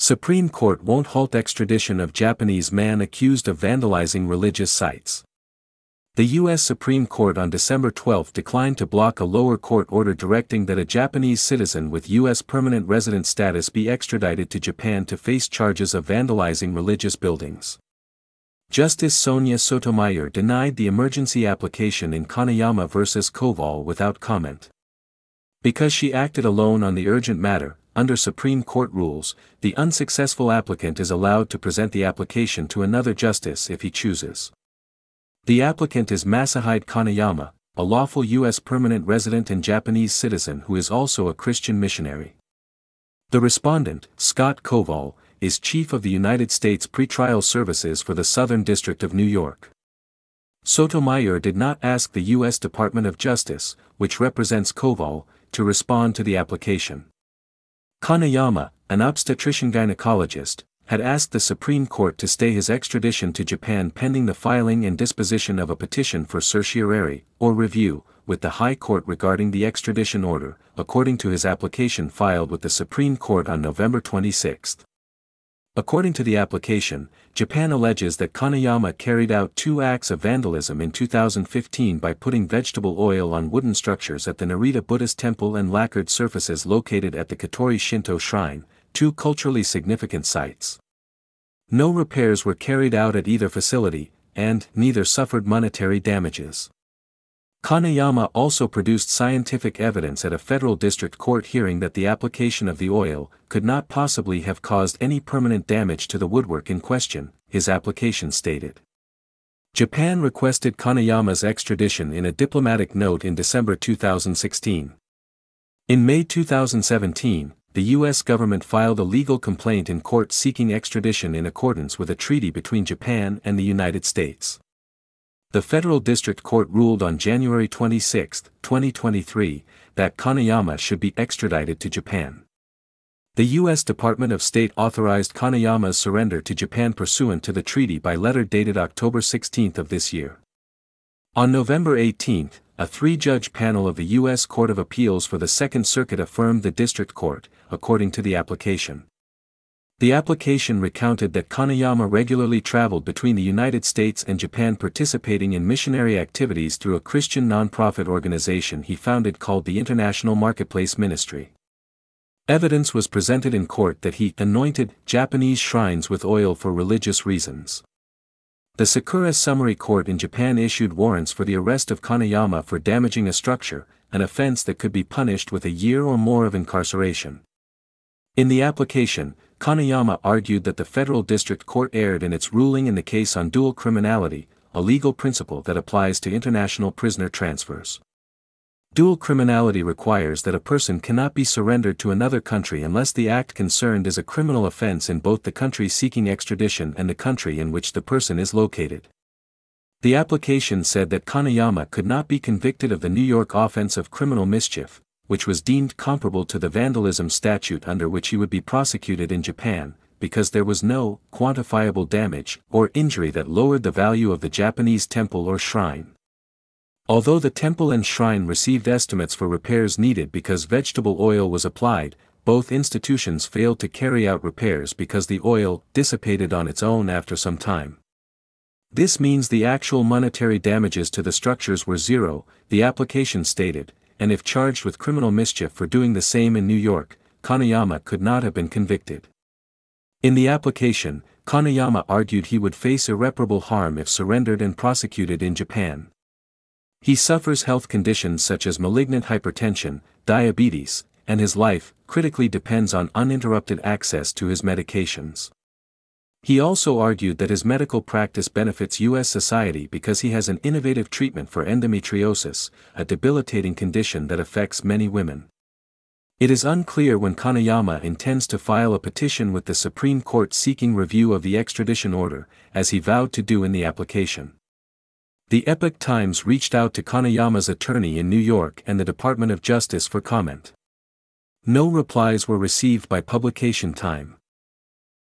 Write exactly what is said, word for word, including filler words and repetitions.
Supreme Court won't halt extradition of Japanese man accused of vandalizing religious sites. The U S Supreme Court on December twelfth declined to block a lower court order directing that a Japanese citizen with U S permanent resident status be extradited to Japan to face charges of vandalizing religious buildings. Justice Sonia Sotomayor denied the emergency application in Kaneyama versus Koval without comment. Because she acted alone on the urgent matter, under Supreme Court rules, the unsuccessful applicant is allowed to present the application to another justice if he chooses. The applicant is Masahide Kaneyama, a lawful U S permanent resident and Japanese citizen who is also a Christian missionary. The respondent, Scott Koval, is chief of the United States Pretrial Services for the Southern District of New York. Sotomayor did not ask the U S Department of Justice, which represents Koval, to respond to the application. Kaneyama, an obstetrician-gynecologist, had asked the Supreme Court to stay his extradition to Japan pending the filing and disposition of a petition for certiorari, or review, with the High Court regarding the extradition order, according to his application filed with the Supreme Court on November twenty-sixth. According to the application, Japan alleges that Kaneyama carried out two acts of vandalism in two thousand fifteen by putting vegetable oil on wooden structures at the Narita Buddhist temple and lacquered surfaces located at the Katori Shinto shrine, two culturally significant sites. No repairs were carried out at either facility, and neither suffered monetary damages. Kaneyama also produced scientific evidence at a federal district court hearing that the application of the oil could not possibly have caused any permanent damage to the woodwork in question, his application stated. Japan requested Kaneyama's extradition in a diplomatic note in December two thousand sixteen. In May two thousand seventeen, the U S government filed a legal complaint in court seeking extradition in accordance with a treaty between Japan and the United States. The Federal District Court ruled on January twenty-sixth, twenty twenty-three, that Kaneyama should be extradited to Japan. The U S Department of State authorized Kaneyama's surrender to Japan pursuant to the treaty by letter dated October sixteenth of this year. On November eighteenth, a three-judge panel of the U S Court of Appeals for the Second Circuit affirmed the District Court, according to the application. The application recounted that Kaneyama regularly traveled between the United States and Japan participating in missionary activities through a Christian non-profit organization he founded called the International Marketplace Ministry. Evidence was presented in court that he anointed Japanese shrines with oil for religious reasons. The Sakura Summary Court in Japan issued warrants for the arrest of Kaneyama for damaging a structure, an offense that could be punished with a year or more of incarceration. In the application, Kaneyama argued that the Federal District Court erred in its ruling in the case on dual criminality, a legal principle that applies to international prisoner transfers. Dual criminality requires that a person cannot be surrendered to another country unless the act concerned is a criminal offense in both the country seeking extradition and the country in which the person is located. The application said that Kaneyama could not be convicted of the New York offense of criminal mischief, which was deemed comparable to the vandalism statute under which he would be prosecuted in Japan, because there was no quantifiable damage or injury that lowered the value of the Japanese temple or shrine. Although the temple and shrine received estimates for repairs needed because vegetable oil was applied, both institutions failed to carry out repairs because the oil dissipated on its own after some time. This means the actual monetary damages to the structures were zero, the application stated, and if charged with criminal mischief for doing the same in New York, Kaneyama could not have been convicted. In the application, Kaneyama argued he would face irreparable harm if surrendered and prosecuted in Japan. He suffers health conditions such as malignant hypertension, diabetes, and his life critically depends on uninterrupted access to his medications. He also argued that his medical practice benefits U S society because he has an innovative treatment for endometriosis, a debilitating condition that affects many women. It is unclear when Kaneyama intends to file a petition with the Supreme Court seeking review of the extradition order, as he vowed to do in the application. The Epoch Times reached out to Kaneyama's attorney in New York and the Department of Justice for comment. No replies were received by publication time.